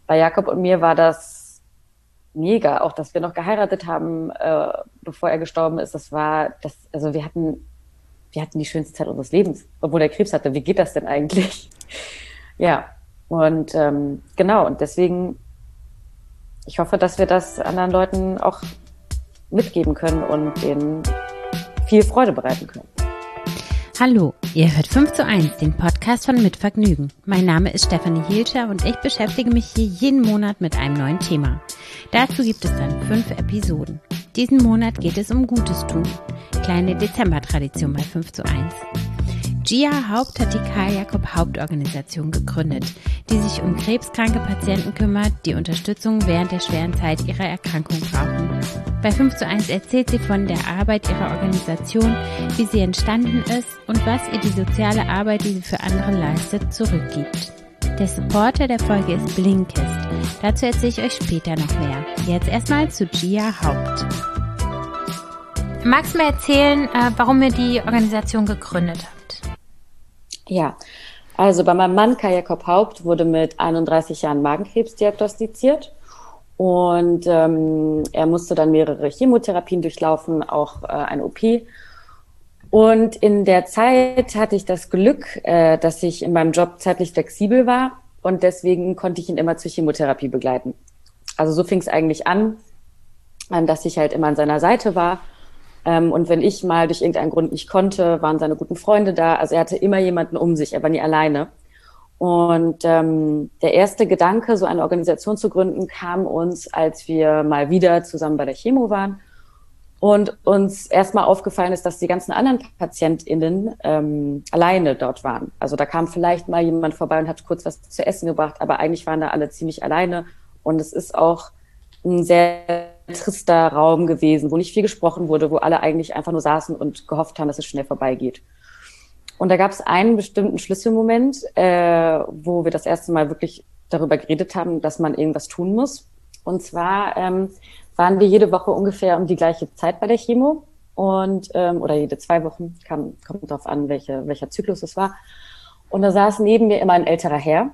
bei Jakob und mir war das mega, auch dass wir noch geheiratet haben, bevor er gestorben ist. Also wir hatten die schönste Zeit unseres Lebens, obwohl er Krebs hatte. Wie geht das denn eigentlich? Ja, und genau, und deswegen, ich hoffe, dass wir das anderen Leuten auch mitgeben können und denen viel Freude bereiten können. Hallo, ihr hört 5:1, den Podcast von Mit Vergnügen. Mein Name ist Stefanie Hielscher und ich beschäftige mich hier jeden Monat mit einem neuen Thema. Dazu gibt es dann 5 Episoden. Diesen Monat geht es um Gutes tun. Kleine Dezember-Tradition bei 5:1. Gia Haupt hat die Karl-Jakob-Haupt-Organisation gegründet, die sich um krebskranke Patienten kümmert, die Unterstützung während der schweren Zeit ihrer Erkrankung brauchen. Bei 5:1 erzählt sie von der Arbeit ihrer Organisation, wie sie entstanden ist und was ihr die soziale Arbeit, die sie für andere leistet, zurückgibt. Der Supporter der Folge ist Blinkist. Dazu erzähle ich euch später noch mehr. Jetzt erstmal zu Gia Haupt. Magst du mir erzählen, warum ihr die Organisation gegründet habt? Ja, also bei meinem Mann Karl Jakob Haupt wurde mit 31 Jahren Magenkrebs diagnostiziert und er musste dann mehrere Chemotherapien durchlaufen, auch eine OP. Und in der Zeit hatte ich das Glück, dass ich in meinem Job zeitlich flexibel war und deswegen konnte ich ihn immer zur Chemotherapie begleiten. Also so fing es eigentlich an, dass ich halt immer an seiner Seite war. Und wenn ich mal durch irgendeinen Grund nicht konnte, waren seine guten Freunde da. Also er hatte immer jemanden um sich, er war nie alleine. Und der erste Gedanke, so eine Organisation zu gründen, kam uns, als wir mal wieder zusammen bei der Chemo waren und uns erstmal aufgefallen ist, dass die ganzen anderen PatientInnen alleine dort waren. Also da kam vielleicht mal jemand vorbei und hat kurz was zu essen gebracht, aber eigentlich waren da alle ziemlich alleine. Und es ist auch ein sehr trister Raum gewesen, wo nicht viel gesprochen wurde, wo alle eigentlich einfach nur saßen und gehofft haben, dass es schnell vorbeigeht. Und da gab es einen bestimmten Schlüsselmoment, wo wir das erste Mal wirklich darüber geredet haben, dass man irgendwas tun muss. Und zwar waren wir jede Woche ungefähr um die gleiche Zeit bei der Chemo und oder jede 2 Wochen, kommt drauf an, welcher Zyklus es war. Und da saß neben mir immer ein älterer Herr,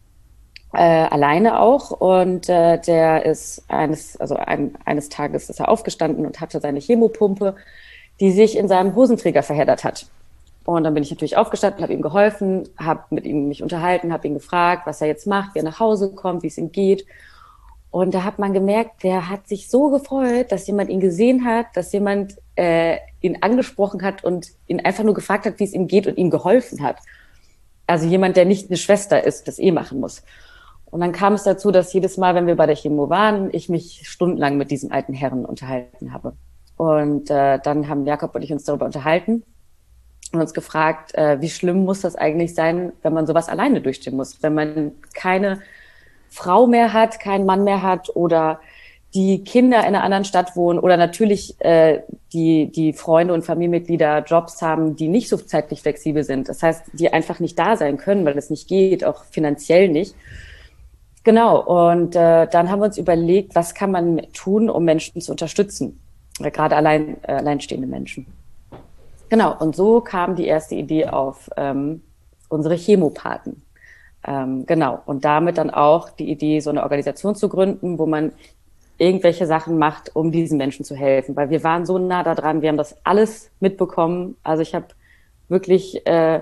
alleine auch, und der ist eines Tages ist er aufgestanden und hatte seine Chemopumpe, die sich in seinem Hosenträger verheddert hat. Und dann bin ich natürlich aufgestanden, habe ihm geholfen, habe mit ihm mich unterhalten, habe ihn gefragt, was er jetzt macht, wie er nach Hause kommt, wie es ihm geht. Und da hat man gemerkt, der hat sich so gefreut, dass jemand ihn gesehen hat, dass jemand ihn angesprochen hat und ihn einfach nur gefragt hat, wie es ihm geht und ihm geholfen hat. Also jemand, der nicht eine Schwester ist, das machen muss. Und dann kam es dazu, dass jedes Mal, wenn wir bei der Chemo waren, ich mich stundenlang mit diesem alten Herrn unterhalten habe. Und dann haben Jakob und ich uns darüber unterhalten und uns gefragt, wie schlimm muss das eigentlich sein, wenn man sowas alleine durchstehen muss, wenn man keine Frau mehr hat, keinen Mann mehr hat oder die Kinder in einer anderen Stadt wohnen oder natürlich die Freunde und Familienmitglieder Jobs haben, die nicht so zeitlich flexibel sind. Das heißt, die einfach nicht da sein können, weil es nicht geht, auch finanziell nicht. Genau, und dann haben wir uns überlegt, was kann man tun, um Menschen zu unterstützen, gerade alleinstehende Menschen. Genau, und so kam die erste Idee auf unsere Chemopaten. Genau, und damit dann auch die Idee, so eine Organisation zu gründen, wo man irgendwelche Sachen macht, um diesen Menschen zu helfen. Weil wir waren so nah da dran, wir haben das alles mitbekommen. Also ich habe wirklich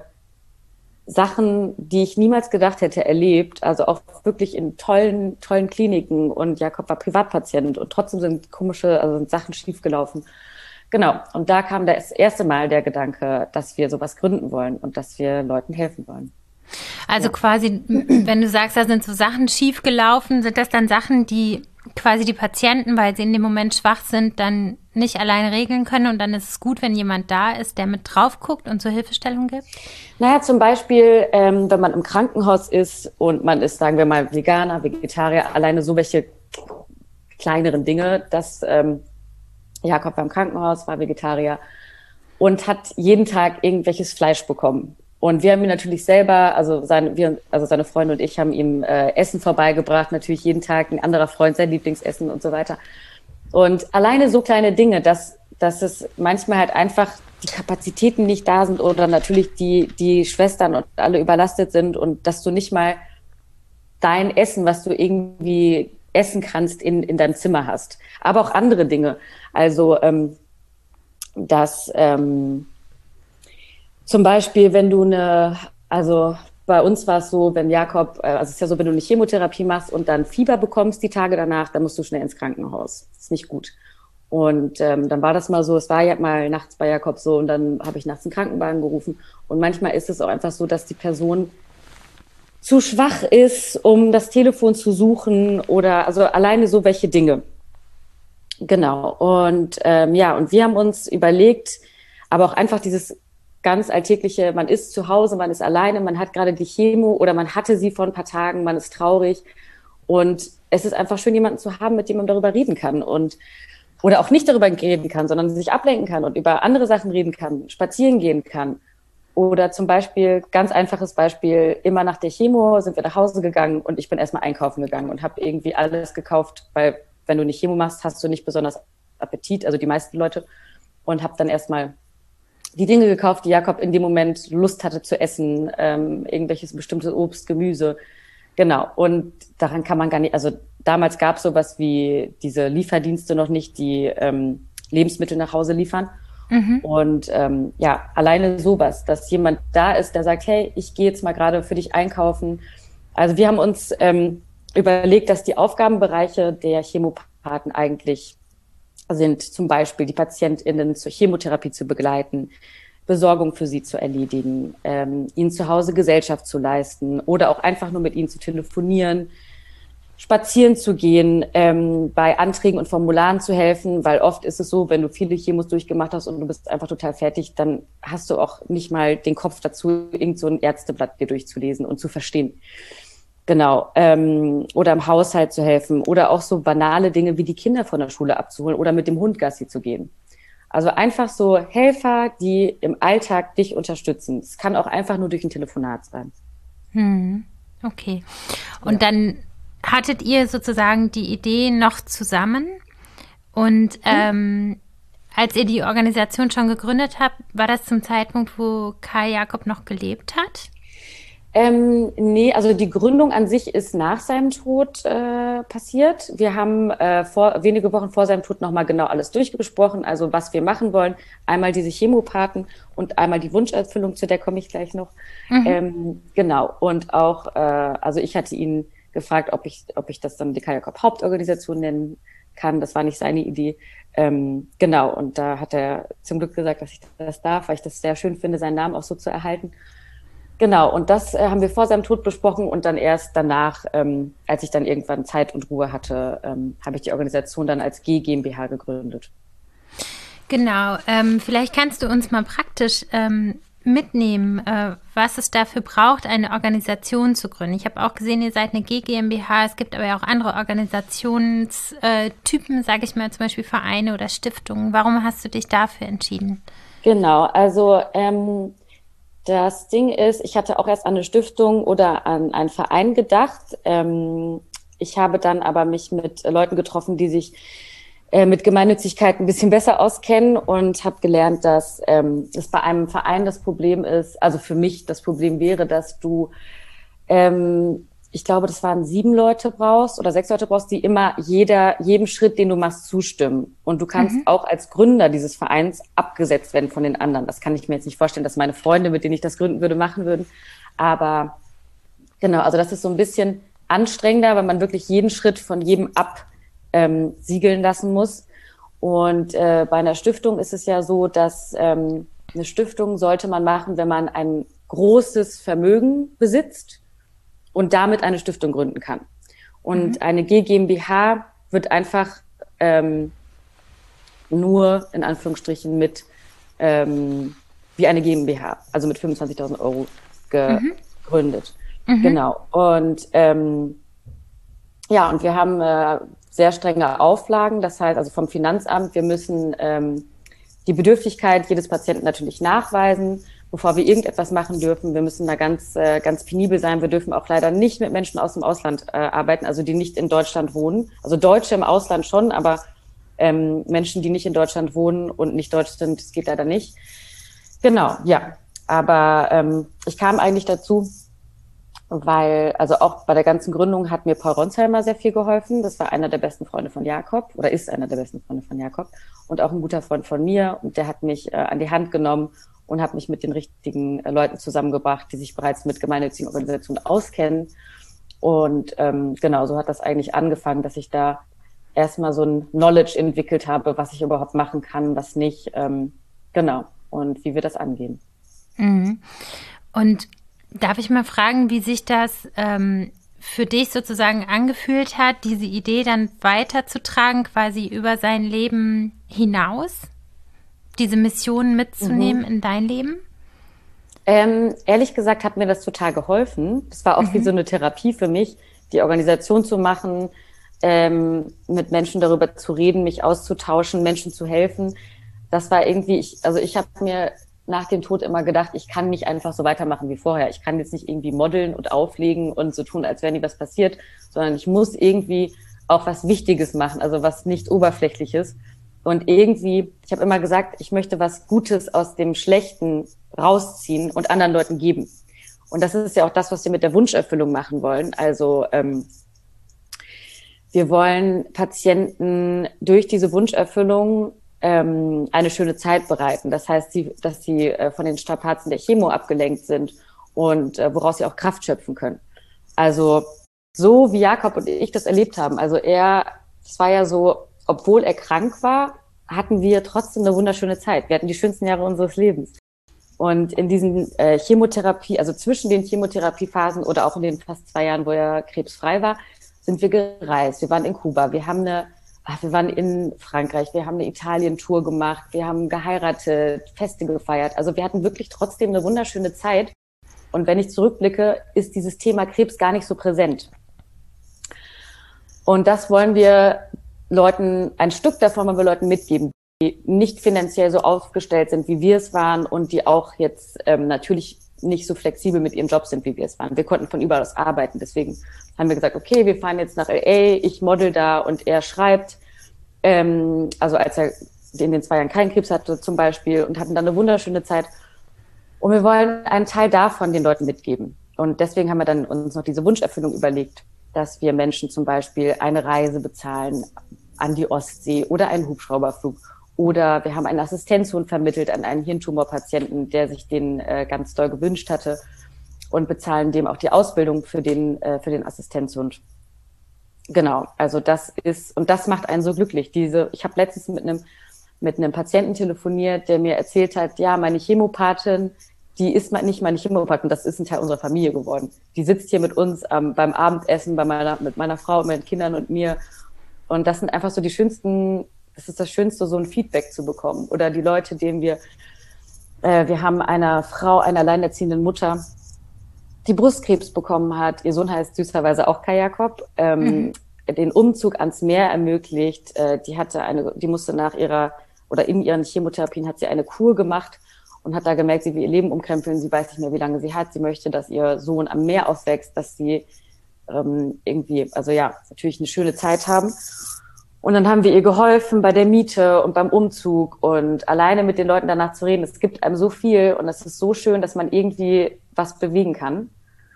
Sachen, die ich niemals gedacht hätte, erlebt. Also auch wirklich in tollen Kliniken. Und Jakob war Privatpatient und trotzdem sind sind Sachen schiefgelaufen. Genau, und da kam das erste Mal der Gedanke, dass wir sowas gründen wollen und dass wir Leuten helfen wollen. Also quasi, wenn du sagst, da sind so Sachen schiefgelaufen, sind das dann Sachen, die quasi die Patienten, weil sie in dem Moment schwach sind, dann nicht alleine regeln können und dann ist es gut, wenn jemand da ist, der mit drauf guckt und so Hilfestellung gibt? Naja, zum Beispiel, wenn man im Krankenhaus ist und man ist, sagen wir mal, Veganer, Vegetarier, alleine so welche kleineren Dinge, dass Jakob war im Krankenhaus, war Vegetarier und hat jeden Tag irgendwelches Fleisch bekommen. Und wir haben ihn natürlich selber, seine Freunde und ich haben ihm Essen vorbeigebracht, natürlich jeden Tag ein anderer Freund, sein Lieblingsessen und so weiter. Und alleine so kleine Dinge, dass es manchmal halt einfach die Kapazitäten nicht da sind oder natürlich die Schwestern und alle überlastet sind und dass du nicht mal dein Essen, was du irgendwie essen kannst, in deinem Zimmer hast. Aber auch andere Dinge. Also zum Beispiel, wenn du also bei uns war es so, wenn Jakob, also es ist ja so, wenn du eine Chemotherapie machst und dann Fieber bekommst die Tage danach, dann musst du schnell ins Krankenhaus. Das ist nicht gut. Und dann war das mal so, es war ja mal nachts bei Jakob so und dann habe ich nachts einen Krankenwagen gerufen. Und manchmal ist es auch einfach so, dass die Person zu schwach ist, um das Telefon zu suchen oder also alleine so welche Dinge. Genau. Und und wir haben uns überlegt, aber auch einfach dieses ganz alltägliche, man ist zu Hause, man ist alleine, man hat gerade die Chemo oder man hatte sie vor ein paar Tagen, man ist traurig. Und es ist einfach schön, jemanden zu haben, mit dem man darüber reden kann oder auch nicht darüber reden kann, sondern sich ablenken kann und über andere Sachen reden kann, spazieren gehen kann. Oder zum Beispiel, ganz einfaches Beispiel, immer nach der Chemo sind wir nach Hause gegangen und ich bin erstmal einkaufen gegangen und habe irgendwie alles gekauft, weil wenn du eine Chemo machst, hast du nicht besonders Appetit, also die meisten Leute. Und habe dann erstmal die Dinge gekauft, die Jakob in dem Moment Lust hatte zu essen, irgendwelches bestimmtes Obst, Gemüse. Genau, und daran kann man gar nicht, also damals gab es sowas wie diese Lieferdienste noch nicht, die Lebensmittel nach Hause liefern. Und alleine sowas, dass jemand da ist, der sagt, hey, ich gehe jetzt mal gerade für dich einkaufen. Also wir haben uns überlegt, dass die Aufgabenbereiche der Chemopathen eigentlich sind, zum Beispiel die PatientInnen zur Chemotherapie zu begleiten, Besorgung für sie zu erledigen, ihnen zu Hause Gesellschaft zu leisten oder auch einfach nur mit ihnen zu telefonieren, spazieren zu gehen, bei Anträgen und Formularen zu helfen, weil oft ist es so, wenn du viele Chemos durchgemacht hast und du bist einfach total fertig, dann hast du auch nicht mal den Kopf dazu, irgend so ein Ärzteblatt dir durchzulesen und zu verstehen. Genau. Oder im Haushalt zu helfen oder auch so banale Dinge wie die Kinder von der Schule abzuholen oder mit dem Hund Gassi zu gehen. Also einfach so Helfer, die im Alltag dich unterstützen. Es kann auch einfach nur durch ein Telefonat sein. Okay. Und dann hattet ihr sozusagen die Idee noch zusammen und als ihr die Organisation schon gegründet habt, war das zum Zeitpunkt, wo Kai Jakob noch gelebt hat? Nee, also die Gründung an sich ist nach seinem Tod passiert. Wir haben wenige Wochen vor seinem Tod nochmal genau alles durchgesprochen, also was wir machen wollen. Einmal diese Chemopathen und einmal die Wunscherfüllung, zu der komme ich gleich noch. Genau, und auch, also ich hatte ihn gefragt, ob ich das dann die Kai Jakob Hauptorganisation nennen kann. Das war nicht seine Idee. Genau, und da hat er zum Glück gesagt, dass ich das darf, weil ich das sehr schön finde, seinen Namen auch so zu erhalten. Genau, und das haben wir vor seinem Tod besprochen und dann erst danach, als ich dann irgendwann Zeit und Ruhe hatte, habe ich die Organisation dann als G GmbH gegründet. Genau, vielleicht kannst du uns mal praktisch mitnehmen, was es dafür braucht, eine Organisation zu gründen. Ich habe auch gesehen, ihr seid eine G GmbH, es gibt aber ja auch andere Organisationstypen, sage ich mal, zum Beispiel Vereine oder Stiftungen. Warum hast du dich dafür entschieden? Genau, also das Ding ist, ich hatte auch erst an eine Stiftung oder an einen Verein gedacht. Ich habe dann aber mich mit Leuten getroffen, die sich mit Gemeinnützigkeit ein bisschen besser auskennen und habe gelernt, dass es bei einem Verein das Problem ist, also für mich das Problem wäre, dass du, ich glaube, das waren 7 Leute brauchst oder 6 Leute brauchst, die immer jedem Schritt, den du machst, zustimmen. Und du kannst auch als Gründer dieses Vereins abgesetzt werden von den anderen. Das kann ich mir jetzt nicht vorstellen, dass meine Freunde, mit denen ich das gründen würde, machen würden. Aber genau, also das ist so ein bisschen anstrengender, weil man wirklich jeden Schritt von jedem absiegeln lassen muss. Und bei einer Stiftung ist es ja so, dass eine Stiftung sollte man machen, wenn man ein großes Vermögen besitzt und damit eine Stiftung gründen kann. Und eine G GmbH wird einfach nur in Anführungsstrichen mit wie eine GmbH, also mit 25.000 Euro gegründet. Genau. Und und wir haben sehr strenge Auflagen. Das heißt, also vom Finanzamt, wir müssen die Bedürftigkeit jedes Patienten natürlich nachweisen, bevor wir irgendetwas machen dürfen. Wir müssen da ganz penibel sein. Wir dürfen auch leider nicht mit Menschen aus dem Ausland arbeiten, also die nicht in Deutschland wohnen. Also Deutsche im Ausland schon, aber Menschen, die nicht in Deutschland wohnen und nicht deutsch sind, das geht leider nicht. Genau, ja. Aber ich kam eigentlich dazu, weil, also auch bei der ganzen Gründung hat mir Paul Ronsheimer sehr viel geholfen. Das war einer der besten Freunde von Jakob oder ist einer der besten Freunde von Jakob und auch ein guter Freund von mir. Und der hat mich an die Hand genommen und hat mich mit den richtigen Leuten zusammengebracht, die sich bereits mit gemeinnützigen Organisationen auskennen. Und genau, so hat das eigentlich angefangen, dass ich da erstmal so ein Knowledge entwickelt habe, was ich überhaupt machen kann, was nicht. Genau, und wie wir das angehen. Mhm. Und darf ich mal fragen, wie sich das für dich sozusagen angefühlt hat, diese Idee dann weiterzutragen, quasi über sein Leben hinaus, diese Mission mitzunehmen in dein Leben? Ehrlich gesagt hat mir das total geholfen. Das war auch wie so eine Therapie für mich, die Organisation zu machen, mit Menschen darüber zu reden, mich auszutauschen, Menschen zu helfen. Das war irgendwie, ich habe mir nach dem Tod immer gedacht, ich kann nicht einfach so weitermachen wie vorher. Ich kann jetzt nicht irgendwie modeln und auflegen und so tun, als wäre nie was passiert, sondern ich muss irgendwie auch was Wichtiges machen, also was nicht Oberflächliches. Und irgendwie, ich habe immer gesagt, ich möchte was Gutes aus dem Schlechten rausziehen und anderen Leuten geben. Und das ist ja auch das, was wir mit der Wunscherfüllung machen wollen. Also wir wollen Patienten durch diese Wunscherfüllung eine schöne Zeit bereiten. Das heißt, dass sie von den Strapazen der Chemo abgelenkt sind und woraus sie auch Kraft schöpfen können. Also so wie Jakob und ich das erlebt haben. Also es war ja so, obwohl er krank war, hatten wir trotzdem eine wunderschöne Zeit. Wir hatten die schönsten Jahre unseres Lebens. Und in diesen Chemotherapie, also zwischen den Chemotherapiephasen oder auch in den fast 2 Jahren, wo er krebsfrei war, sind wir gereist. Wir waren in Kuba, wir waren in Frankreich, wir haben eine Italien-Tour gemacht, wir haben geheiratet, Feste gefeiert. Also wir hatten wirklich trotzdem eine wunderschöne Zeit. Und wenn ich zurückblicke, ist dieses Thema Krebs gar nicht so präsent. Und das wollen wir ein Stück davon wollen wir Leuten mitgeben, die nicht finanziell so aufgestellt sind, wie wir es waren und die auch jetzt natürlich nicht so flexibel mit ihrem Job sind, wie wir es waren. Wir konnten von überall aus arbeiten. Deswegen haben wir gesagt, okay, wir fahren jetzt nach LA, ich model da und er schreibt. Also als er in den 2 Jahren keinen Krebs hatte zum Beispiel und hatten dann eine wunderschöne Zeit. Und wir wollen einen Teil davon den Leuten mitgeben. Und deswegen haben wir dann uns noch diese Wunscherfüllung überlegt, dass wir Menschen zum Beispiel eine Reise bezahlen an die Ostsee oder einen Hubschrauberflug. Oder wir haben einen Assistenzhund vermittelt an einen Hirntumorpatienten, der sich den ganz doll gewünscht hatte und bezahlen dem auch die Ausbildung für den Assistenzhund. Genau, also das macht einen so glücklich. Ich habe letztens mit einem Patienten telefoniert, der mir erzählt hat, ja, meine Chemopathin, die ist nicht meine Chemopathin, das ist ein Teil unserer Familie geworden. Die sitzt hier mit uns beim Abendessen mit meiner Frau, meinen Kindern und mir. Und das sind einfach so das ist das Schönste, so ein Feedback zu bekommen. Oder die Leute, denen wir haben einer Frau, einer alleinerziehenden Mutter, die Brustkrebs bekommen hat. Ihr Sohn heißt süßerweise auch Kai Jakob. Den Umzug ans Meer ermöglicht. Die musste in ihren Chemotherapien hat sie eine Kur gemacht und hat da gemerkt, sie will ihr Leben umkrempeln. Sie weiß nicht mehr, wie lange sie hat. Sie möchte, dass ihr Sohn am Meer aufwächst, dass sie natürlich eine schöne Zeit haben. Und dann haben wir ihr geholfen bei der Miete und beim Umzug und alleine mit den Leuten danach zu reden. Es gibt einem so viel und es ist so schön, dass man irgendwie was bewegen kann.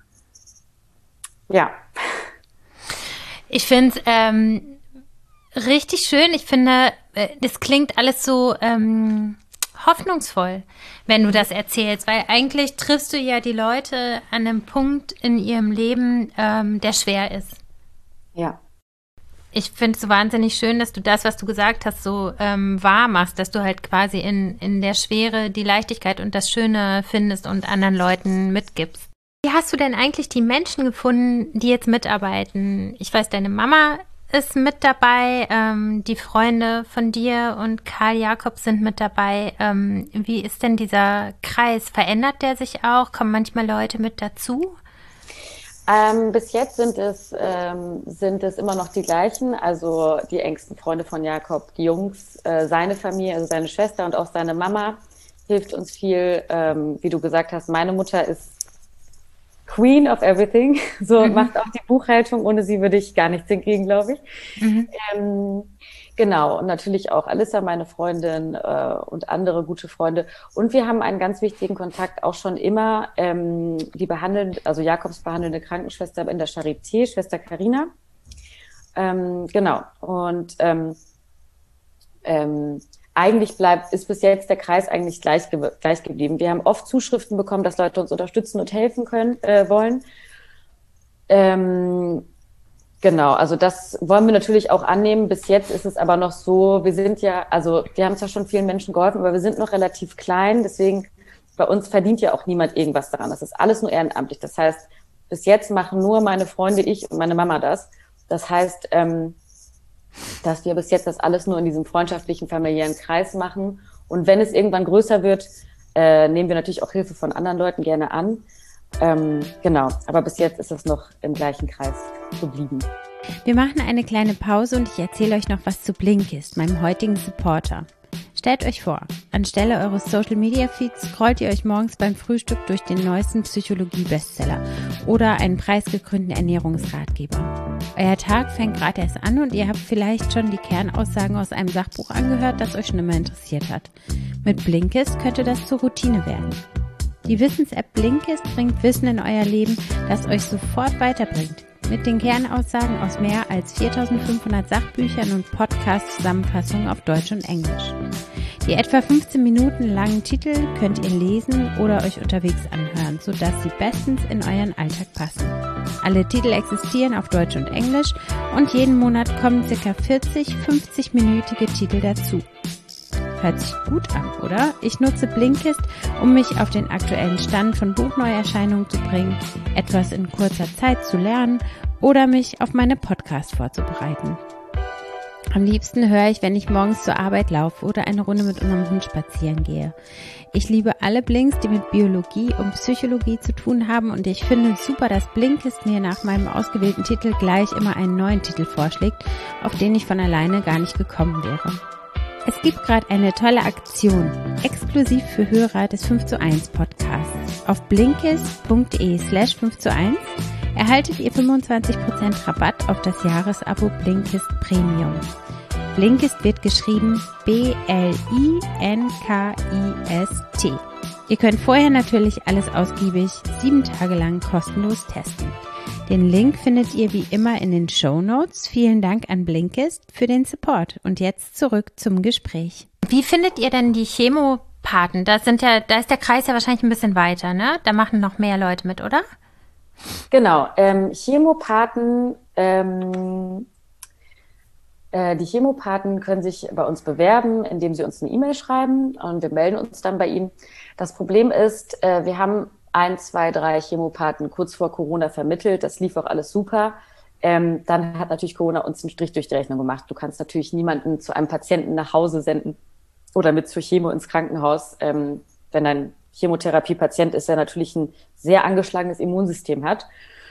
Ja. Ich finde es richtig schön. Ich finde, das klingt alles so hoffnungsvoll, wenn du das erzählst, weil eigentlich triffst du ja die Leute an einem Punkt in ihrem Leben, der schwer ist. Ja. Ich finde es so wahnsinnig schön, dass du das, was du gesagt hast, so wahr machst, dass du halt quasi in der Schwere die Leichtigkeit und das Schöne findest und anderen Leuten mitgibst. Wie hast du denn eigentlich die Menschen gefunden, die jetzt mitarbeiten? Ich weiß, deine Mama ist mit dabei, die Freunde von dir und Karl Jakob sind mit dabei. Wie ist denn dieser Kreis? Verändert der sich auch? Kommen manchmal Leute mit dazu? Bis jetzt sind es immer noch die gleichen, also die engsten Freunde von Jakob, die Jungs, seine Familie, also seine Schwester und auch seine Mama hilft uns viel. Wie du gesagt hast, meine Mutter ist Queen of everything. So macht auch die Buchhaltung. Ohne sie würde ich gar nichts hinkriegen, glaube ich. Genau. Und natürlich auch Alissa, meine Freundin, und andere gute Freunde. Und wir haben einen ganz wichtigen Kontakt auch schon immer, also Jakobs behandelnde Krankenschwester in der Charité, Schwester Carina. Genau. Und eigentlich ist bis jetzt der Kreis eigentlich gleich geblieben. Wir haben oft Zuschriften bekommen, dass Leute uns unterstützen und helfen wollen. Genau, also das wollen wir natürlich auch annehmen. Bis jetzt ist es aber noch so, wir haben zwar schon vielen Menschen geholfen, aber wir sind noch relativ klein. Deswegen, bei uns verdient ja auch niemand irgendwas daran. Das ist alles nur ehrenamtlich. Das heißt, bis jetzt machen nur meine Freunde, ich und meine Mama das. Das heißt, dass wir bis jetzt das alles nur in diesem freundschaftlichen, familiären Kreis machen. Und wenn es irgendwann größer wird, nehmen wir natürlich auch Hilfe von anderen Leuten gerne an. Genau, aber bis jetzt ist es noch im gleichen Kreis geblieben. Wir machen eine kleine Pause und ich erzähle euch noch was zu Blinkist, meinem heutigen Supporter. Stellt euch vor, anstelle eures Social-Media-Feeds scrollt ihr euch morgens beim Frühstück durch den neuesten Psychologie-Bestseller oder einen preisgekrönten Ernährungsratgeber. Euer Tag fängt gerade erst an und ihr habt vielleicht schon die Kernaussagen aus einem Sachbuch angehört, das euch schon immer interessiert hat. Mit Blinkist könnte das zur Routine werden. Die Wissens-App Blinkist bringt Wissen in euer Leben, das euch sofort weiterbringt. Mit den Kernaussagen aus mehr als 4.500 Sachbüchern und Podcast-Zusammenfassungen auf Deutsch und Englisch. Die etwa 15 Minuten langen Titel könnt ihr lesen oder euch unterwegs anhören, sodass sie bestens in euren Alltag passen. Alle Titel existieren auf Deutsch und Englisch und jeden Monat kommen ca. 40 50-minütige Titel dazu. Hört sich gut an, oder? Ich nutze Blinkist, um mich auf den aktuellen Stand von Buchneuerscheinungen zu bringen, etwas in kurzer Zeit zu lernen oder mich auf meine Podcasts vorzubereiten. Am liebsten höre ich, wenn ich morgens zur Arbeit laufe oder eine Runde mit unserem Hund spazieren gehe. Ich liebe alle Blinks, die mit Biologie und Psychologie zu tun haben und ich finde super, dass Blinkist mir nach meinem ausgewählten Titel gleich immer einen neuen Titel vorschlägt, auf den ich von alleine gar nicht gekommen wäre. Es gibt gerade eine tolle Aktion, exklusiv für Hörer des 5:1 Podcasts. Auf blinkist.de/5:1 erhaltet ihr 25% Rabatt auf das Jahresabo Blinkist Premium. Blinkist wird geschrieben B-L-I-N-K-I-S-T. Ihr könnt vorher natürlich alles ausgiebig 7 Tage lang kostenlos testen. Den Link findet ihr wie immer in den Shownotes. Vielen Dank an Blinkist für den Support. Und jetzt zurück zum Gespräch. Wie findet ihr denn die Chemopaten? Da ist der Kreis ja wahrscheinlich ein bisschen weiter, ne? Da machen noch mehr Leute mit, oder? Genau, Chemopathen, die Chemopathen können sich bei uns bewerben, indem sie uns eine E-Mail schreiben und wir melden uns dann bei ihnen. Das Problem ist, wir haben 1, 2, 3 Chemopathen kurz vor Corona vermittelt. Das lief auch alles super. Dann hat natürlich Corona uns einen Strich durch die Rechnung gemacht. Du kannst natürlich niemanden zu einem Patienten nach Hause senden oder mit zur Chemo ins Krankenhaus, wenn ein Chemotherapiepatient ist, der natürlich ein sehr angeschlagenes Immunsystem hat.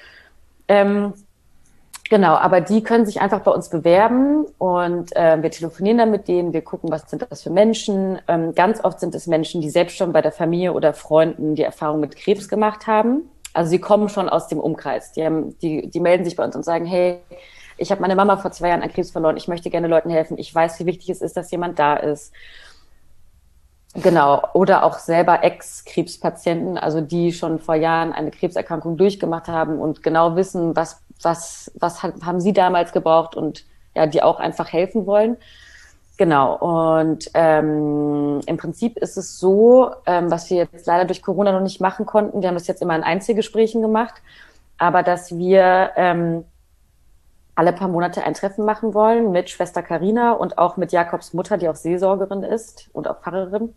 Genau, aber die können sich einfach bei uns bewerben und wir telefonieren dann mit denen, wir gucken, was sind das für Menschen. Ganz oft sind es Menschen, die selbst schon bei der Familie oder Freunden die Erfahrung mit Krebs gemacht haben. Also sie kommen schon aus dem Umkreis. Die melden sich bei uns und sagen, hey, ich habe meine Mama vor 2 Jahren an Krebs verloren, ich möchte gerne Leuten helfen, ich weiß, wie wichtig es ist, dass jemand da ist. Genau, oder auch selber Ex-Krebspatienten, also die schon vor Jahren eine Krebserkrankung durchgemacht haben und genau wissen, was haben sie damals gebraucht und ja, die auch einfach helfen wollen. Genau, und im Prinzip ist es so, was wir jetzt leider durch Corona noch nicht machen konnten, wir haben das jetzt immer in Einzelgesprächen gemacht, aber dass wir alle paar Monate ein Treffen machen wollen mit Schwester Carina und auch mit Jakobs Mutter, die auch Seelsorgerin ist und auch Pfarrerin,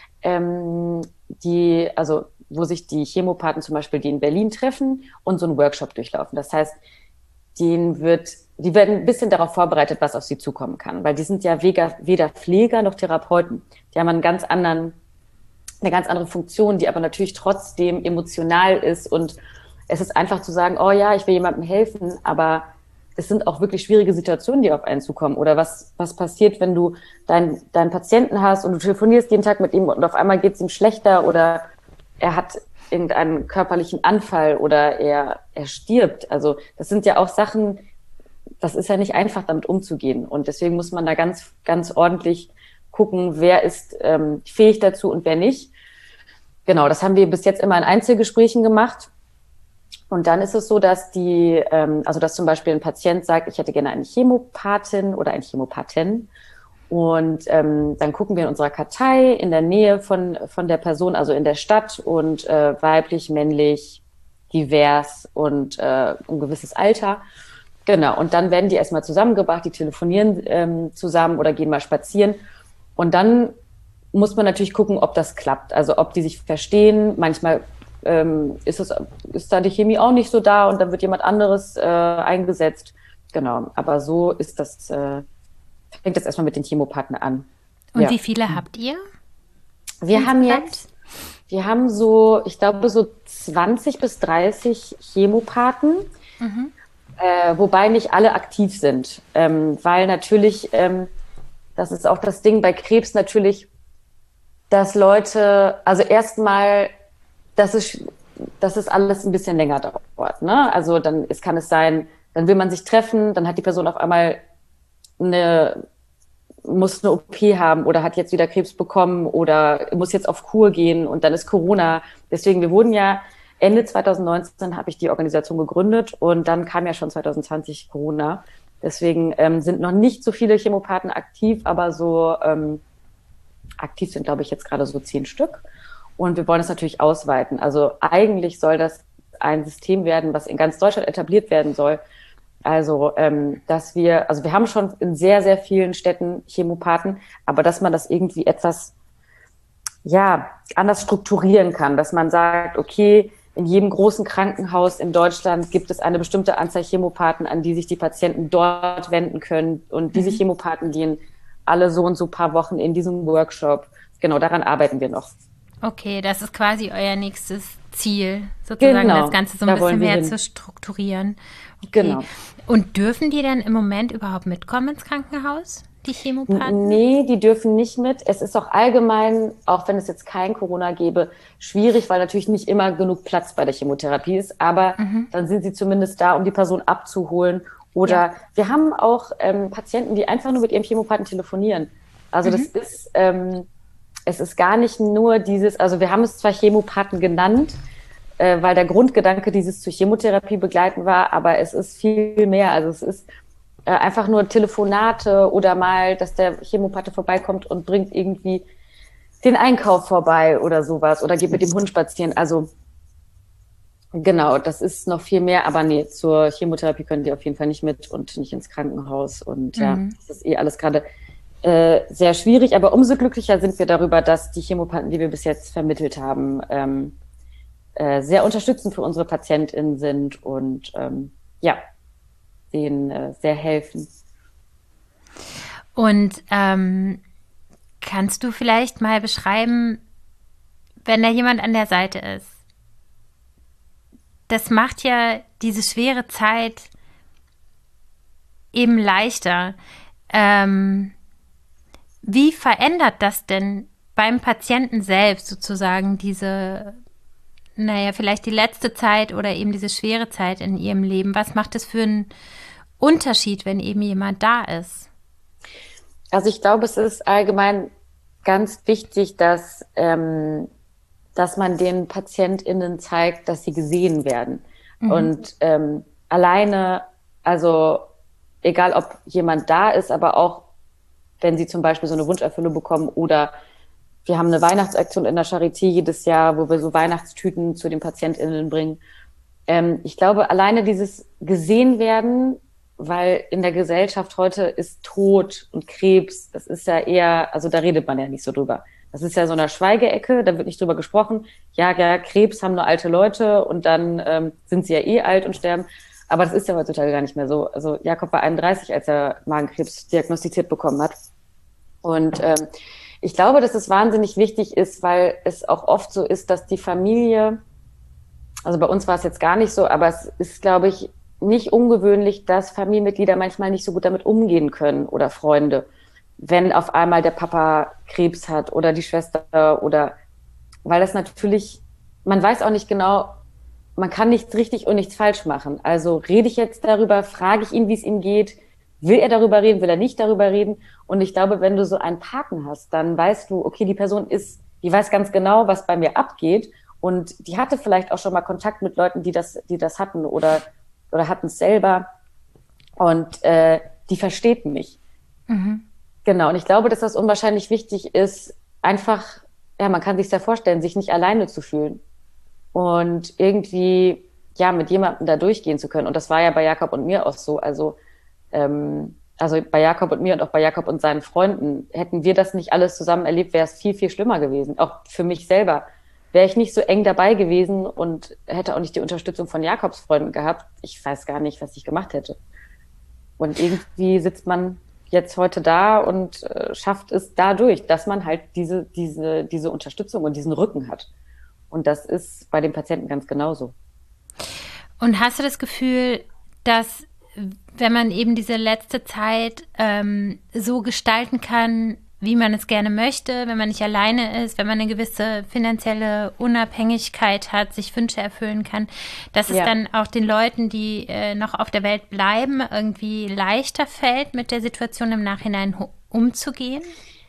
wo sich die Chemopathen zum Beispiel, die in Berlin treffen und so einen Workshop durchlaufen. Das heißt, die werden ein bisschen darauf vorbereitet, was auf sie zukommen kann, weil die sind ja weder Pfleger noch Therapeuten. Die haben eine ganz andere Funktion, die aber natürlich trotzdem emotional ist und es ist einfach zu sagen, oh ja, ich will jemandem helfen, aber es sind auch wirklich schwierige Situationen, die auf einen zukommen. Oder was passiert, wenn du deinen Patienten hast und du telefonierst jeden Tag mit ihm und auf einmal geht es ihm schlechter oder er hat irgendeinen körperlichen Anfall oder er stirbt. Also das sind ja auch Sachen, das ist ja nicht einfach, damit umzugehen. Und deswegen muss man da ganz, ganz ordentlich gucken, wer ist fähig dazu und wer nicht. Genau, das haben wir bis jetzt immer in Einzelgesprächen gemacht. Und dann ist es so, dass dass zum Beispiel ein Patient sagt, ich hätte gerne eine Chemopathin oder einen Chemopathen. Und dann gucken wir in unserer Kartei in der Nähe von der Person, also in der Stadt und weiblich, männlich, divers und ein gewisses Alter. Genau, und dann werden die erstmal zusammengebracht, die telefonieren zusammen oder gehen mal spazieren. Und dann muss man natürlich gucken, ob das klappt, also ob die sich verstehen. Manchmal ist da die Chemie auch nicht so da und dann wird jemand anderes eingesetzt. Genau, aber so ist das, fängt das erstmal mit den Chemopathen an. Und wie viele habt ihr? Wir haben so, ich glaube, so 20 bis 30 Chemopathen, wobei nicht alle aktiv sind, weil natürlich, das ist auch das Ding bei Krebs natürlich, dass Leute, also erstmal, dass es alles ein bisschen länger dauert, ne? Also dann kann es sein, dann will man sich treffen, dann hat die Person auf einmal muss eine OP haben oder hat jetzt wieder Krebs bekommen oder muss jetzt auf Kur gehen und dann ist Corona. Deswegen, wir wurden ja Ende 2019 habe ich die Organisation gegründet und dann kam ja schon 2020 Corona. Deswegen sind noch nicht so viele Chemopathen aktiv, aber so aktiv sind, glaube ich, jetzt gerade so 10 Stück. Und wir wollen es natürlich ausweiten. Also eigentlich soll das ein System werden, was in ganz Deutschland etabliert werden soll. Also, wir haben schon in sehr, sehr vielen Städten Chemopathen, aber dass man das irgendwie etwas, anders strukturieren kann, dass man sagt, okay, in jedem großen Krankenhaus in Deutschland gibt es eine bestimmte Anzahl Chemopathen, an die sich die Patienten dort wenden können und diese Chemopathen gehen alle so und so paar Wochen in diesem Workshop. Genau, daran arbeiten wir noch. Okay, das ist quasi euer nächstes Ziel, sozusagen das Ganze so ein bisschen mehr zu strukturieren. Okay. Genau. Und dürfen die denn im Moment überhaupt mitkommen ins Krankenhaus, die Chemopathen? Nee, die dürfen nicht mit. Es ist auch allgemein, auch wenn es jetzt kein Corona gäbe, schwierig, weil natürlich nicht immer genug Platz bei der Chemotherapie ist. Aber dann sind sie zumindest da, um die Person abzuholen. Oder wir haben auch Patienten, die einfach nur mit ihrem Chemopathen telefonieren. Also das ist, es ist gar nicht nur dieses, also wir haben es zwar Chemopathen genannt, weil der Grundgedanke dieses zur Chemotherapie begleiten war, aber es ist viel mehr. Also es ist einfach nur Telefonate oder mal, dass der Chemopathe vorbeikommt und bringt irgendwie den Einkauf vorbei oder sowas oder geht mit dem Hund spazieren. Also genau, das ist noch viel mehr, aber nee, zur Chemotherapie können die auf jeden Fall nicht mit und nicht ins Krankenhaus. Und das ist alles gerade sehr schwierig, aber umso glücklicher sind wir darüber, dass die Chemopathen, die wir bis jetzt vermittelt haben, sehr unterstützend für unsere PatientInnen sind und denen sehr helfen. Und kannst du vielleicht mal beschreiben, wenn da jemand an der Seite ist? Das macht ja diese schwere Zeit eben leichter. Wie verändert das denn beim Patienten selbst sozusagen vielleicht die letzte Zeit oder eben diese schwere Zeit in ihrem Leben? Was macht das für einen Unterschied, wenn eben jemand da ist? Also ich glaube, es ist allgemein ganz wichtig, dass man den PatientInnen zeigt, dass sie gesehen werden. Und alleine, also egal ob jemand da ist, aber auch wenn sie zum Beispiel so eine Wunscherfüllung bekommen oder wir haben eine Weihnachtsaktion in der Charité jedes Jahr, wo wir so Weihnachtstüten zu den PatientInnen bringen. Ich glaube, alleine dieses gesehen werden, weil in der Gesellschaft heute ist Tod und Krebs, das ist ja eher, also da redet man ja nicht so drüber. Das ist ja so eine Schweigeecke, da wird nicht drüber gesprochen. Ja, Krebs haben nur alte Leute und dann sind sie ja eh alt und sterben. Aber das ist ja heutzutage gar nicht mehr so. Also Jakob war 31, als er Magenkrebs diagnostiziert bekommen hat. Und ich glaube, dass es wahnsinnig wichtig ist, weil es auch oft so ist, dass die Familie, also bei uns war es jetzt gar nicht so, aber es ist, glaube ich, nicht ungewöhnlich, dass Familienmitglieder manchmal nicht so gut damit umgehen können oder Freunde, wenn auf einmal der Papa Krebs hat oder die Schwester oder, weil das natürlich man weiß auch nicht genau, man kann nichts richtig und nichts falsch machen. Also rede ich jetzt darüber, frage ich ihn, wie es ihm geht, will er darüber reden, will er nicht darüber reden? Und ich glaube, wenn du so einen Haken hast, dann weißt du, okay, die weiß ganz genau, was bei mir abgeht. Und die hatte vielleicht auch schon mal Kontakt mit Leuten, die das hatten oder hatten es selber. Und die versteht mich. Mhm. Genau. Und ich glaube, dass das unwahrscheinlich wichtig ist, einfach, ja, man kann sich ja vorstellen, sich nicht alleine zu fühlen und irgendwie, ja, mit jemandem da durchgehen zu können. Und das war ja bei Jakob und mir auch so. Also bei Jakob und mir und auch bei Jakob und seinen Freunden, hätten wir das nicht alles zusammen erlebt, wäre es viel, viel schlimmer gewesen. Auch für mich selber. Wäre ich nicht so eng dabei gewesen und hätte auch nicht die Unterstützung von Jakobs Freunden gehabt, ich weiß gar nicht, was ich gemacht hätte. Und irgendwie sitzt man jetzt heute da und schafft es dadurch, dass man halt diese Unterstützung und diesen Rücken hat. Und das ist bei den Patienten ganz genauso. Und hast du das Gefühl, dass wenn man eben diese letzte Zeit so gestalten kann, wie man es gerne möchte, wenn man nicht alleine ist, wenn man eine gewisse finanzielle Unabhängigkeit hat, sich Wünsche erfüllen kann, dass es dann auch den Leuten, die noch auf der Welt bleiben, irgendwie leichter fällt, mit der Situation im Nachhinein umzugehen?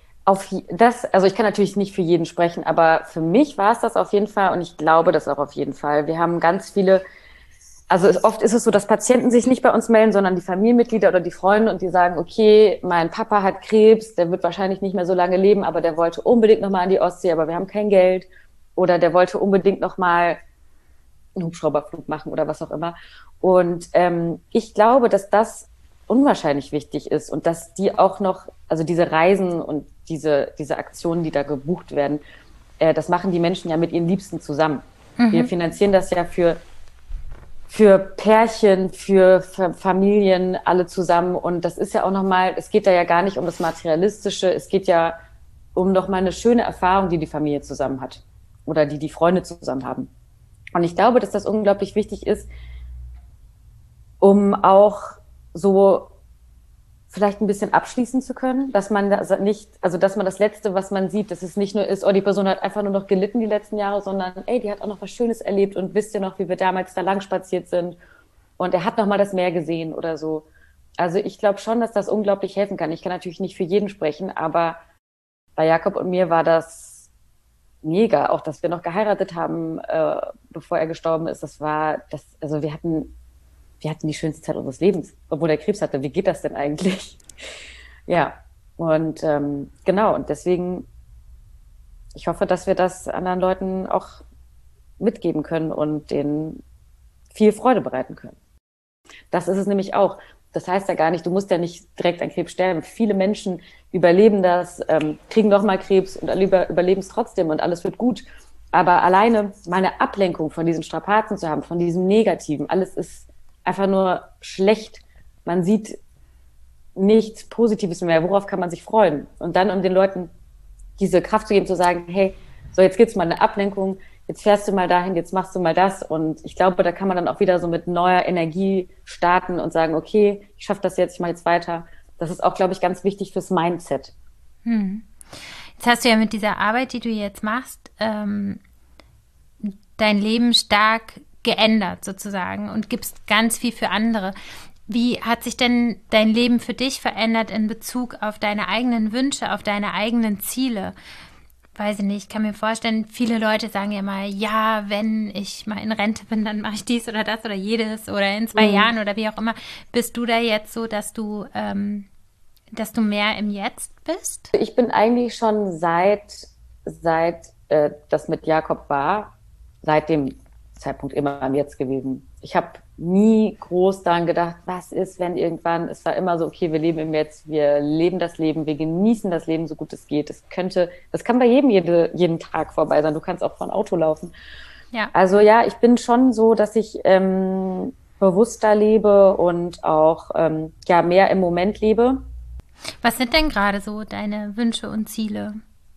Also ich kann natürlich nicht für jeden sprechen, aber für mich war es das auf jeden Fall und ich glaube das auch auf jeden Fall. Wir haben ganz viele. Also oft ist es so, dass Patienten sich nicht bei uns melden, sondern die Familienmitglieder oder die Freunde und die sagen, okay, mein Papa hat Krebs, der wird wahrscheinlich nicht mehr so lange leben, aber der wollte unbedingt nochmal an die Ostsee, aber wir haben kein Geld. Oder der wollte unbedingt nochmal einen Hubschrauberflug machen oder was auch immer. Und ich glaube, dass das unwahrscheinlich wichtig ist und dass die auch noch, also diese Reisen und diese Aktionen, die da gebucht werden, das machen die Menschen ja mit ihren Liebsten zusammen. Mhm. Wir finanzieren das ja für Pärchen, für Familien, alle zusammen. Und das ist ja auch nochmal, es geht da ja gar nicht um das Materialistische, es geht ja um nochmal eine schöne Erfahrung, die Familie zusammen hat oder die Freunde zusammen haben. Und ich glaube, dass das unglaublich wichtig ist, um auch so vielleicht ein bisschen abschließen zu können, dass man das nicht, also dass man das Letzte, was man sieht, dass es nicht nur ist, oh, die Person hat einfach nur noch gelitten die letzten Jahre, sondern ey, die hat auch noch was Schönes erlebt und wisst ihr noch, wie wir damals da lang spaziert sind und er hat noch mal das Meer gesehen oder so. Also ich glaube schon, dass das unglaublich helfen kann. Ich kann natürlich nicht für jeden sprechen, aber bei Jakob und mir war das mega, auch dass wir noch geheiratet haben, bevor er gestorben ist. Also wir hatten die schönste Zeit unseres Lebens, obwohl er Krebs hatte. Wie geht das denn eigentlich? Ja, und genau, und deswegen, ich hoffe, dass wir das anderen Leuten auch mitgeben können und denen viel Freude bereiten können. Das ist es nämlich auch. Das heißt ja gar nicht, du musst ja nicht direkt an Krebs sterben. Viele Menschen überleben das, kriegen nochmal Krebs und überleben es trotzdem und alles wird gut. Aber alleine mal eine Ablenkung von diesen Strapazen zu haben, von diesem Negativen, alles ist einfach nur schlecht. Man sieht nichts Positives mehr. Worauf kann man sich freuen? Und dann, um den Leuten diese Kraft zu geben, zu sagen, hey, so jetzt gibt's mal eine Ablenkung, jetzt fährst du mal dahin, jetzt machst du mal das. Und ich glaube, da kann man dann auch wieder so mit neuer Energie starten und sagen, okay, ich schaffe das jetzt, ich mache jetzt weiter. Das ist auch, glaube ich, ganz wichtig fürs Mindset. Jetzt hast du ja mit dieser Arbeit, die du jetzt machst, dein Leben stark geändert sozusagen und gibst ganz viel für andere. Wie hat sich denn dein Leben für dich verändert in Bezug auf deine eigenen Wünsche, auf deine eigenen Ziele? Weiß ich nicht, ich kann mir vorstellen, viele Leute sagen ja mal, ja, wenn ich mal in Rente bin, dann mache ich dies oder das oder jedes oder in 2 Jahren oder wie auch immer. Bist du da jetzt so, dass du mehr im Jetzt bist? Ich bin eigentlich schon seit das mit Jakob war, seit dem Zeitpunkt immer am Jetzt gewesen. Ich habe nie groß daran gedacht, was ist, wenn irgendwann, es war immer so, okay, wir leben im Jetzt, wir leben das Leben, wir genießen das Leben so gut es geht. Das kann bei jedem jeden Tag vorbei sein. Du kannst auch vor ein Auto laufen. Ja. Also ja, ich bin schon so, dass ich bewusster lebe und auch mehr im Moment lebe. Was sind denn gerade so deine Wünsche und Ziele?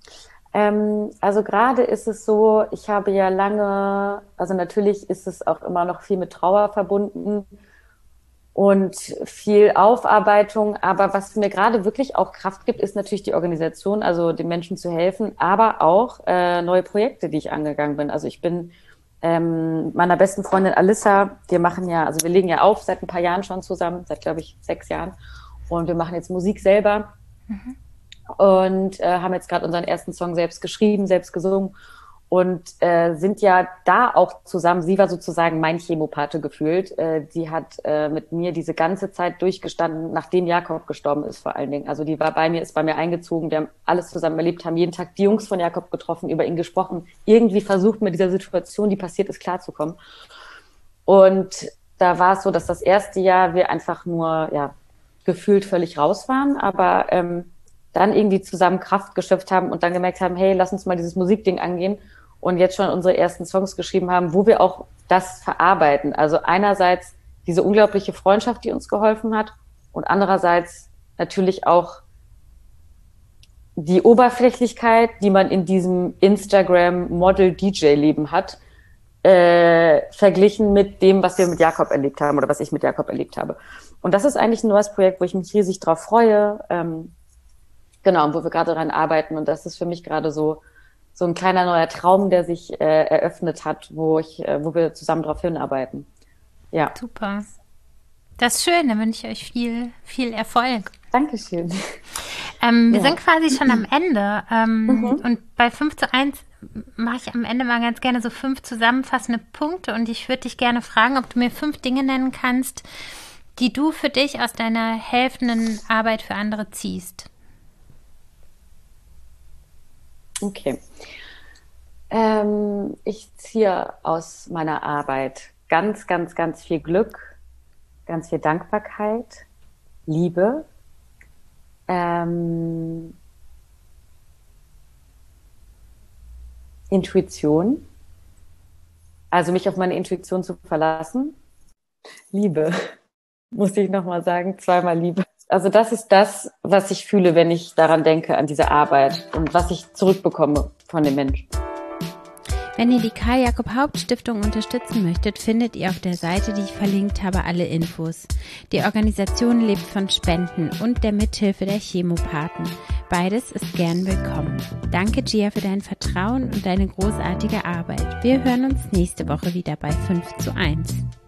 Also gerade ist es so, ich habe ja lange, also natürlich ist es auch immer noch viel mit Trauer verbunden und viel Aufarbeitung, aber was mir gerade wirklich auch Kraft gibt, ist natürlich die Organisation, also den Menschen zu helfen, aber auch neue Projekte, die ich angegangen bin. Also ich bin meiner besten Freundin Alissa. Wir legen ja auf seit ein paar Jahren schon zusammen, seit, glaube ich, 6 Jahren. Und wir machen jetzt Musik selber und haben jetzt gerade unseren ersten Song selbst geschrieben, selbst gesungen und sind ja da auch zusammen. Sie war sozusagen mein Chemopate gefühlt. Sie hat mit mir diese ganze Zeit durchgestanden, nachdem Jakob gestorben ist vor allen Dingen. Also die war bei mir, ist bei mir eingezogen. Wir haben alles zusammen erlebt, haben jeden Tag die Jungs von Jakob getroffen, über ihn gesprochen, irgendwie versucht, mit dieser Situation, die passiert ist, klarzukommen. Und da war es so, dass das erste Jahr wir einfach nur, gefühlt völlig raus waren, aber dann irgendwie zusammen Kraft geschöpft haben und dann gemerkt haben, hey, lass uns mal dieses Musikding angehen und jetzt schon unsere ersten Songs geschrieben haben, wo wir auch das verarbeiten. Also einerseits diese unglaubliche Freundschaft, die uns geholfen hat und andererseits natürlich auch die Oberflächlichkeit, die man in diesem Instagram-Model-DJ-Leben hat, verglichen mit dem, was wir mit Jakob erlebt haben oder was ich mit Jakob erlebt habe. Und das ist eigentlich ein neues Projekt, wo ich mich riesig drauf freue, genau, und wo wir gerade dran arbeiten. Und das ist für mich gerade so ein kleiner neuer Traum, der sich eröffnet hat, wo wir zusammen drauf hinarbeiten. Ja. Super. Das ist schön, dann wünsche ich euch viel, viel Erfolg. Dankeschön. Wir sind quasi schon am Ende. Und bei 5:1 mache ich am Ende mal ganz gerne so 5 zusammenfassende Punkte. Und ich würde dich gerne fragen, ob du mir 5 Dinge nennen kannst, die du für dich aus deiner helfenden Arbeit für andere ziehst. Okay. Ich ziehe aus meiner Arbeit ganz, ganz, ganz viel Glück, ganz viel Dankbarkeit, Liebe, Intuition, also mich auf meine Intuition zu verlassen, Liebe, muss ich nochmal sagen, 2-mal Liebe. Also das ist das, was ich fühle, wenn ich daran denke, an diese Arbeit und was ich zurückbekomme von den Menschen. Wenn ihr die Karl-Jakob-Haupt-Stiftung unterstützen möchtet, findet ihr auf der Seite, die ich verlinkt habe, alle Infos. Die Organisation lebt von Spenden und der Mithilfe der Chemopathen. Beides ist gern willkommen. Danke, Gia, für dein Vertrauen und deine großartige Arbeit. Wir hören uns nächste Woche wieder bei 5:1.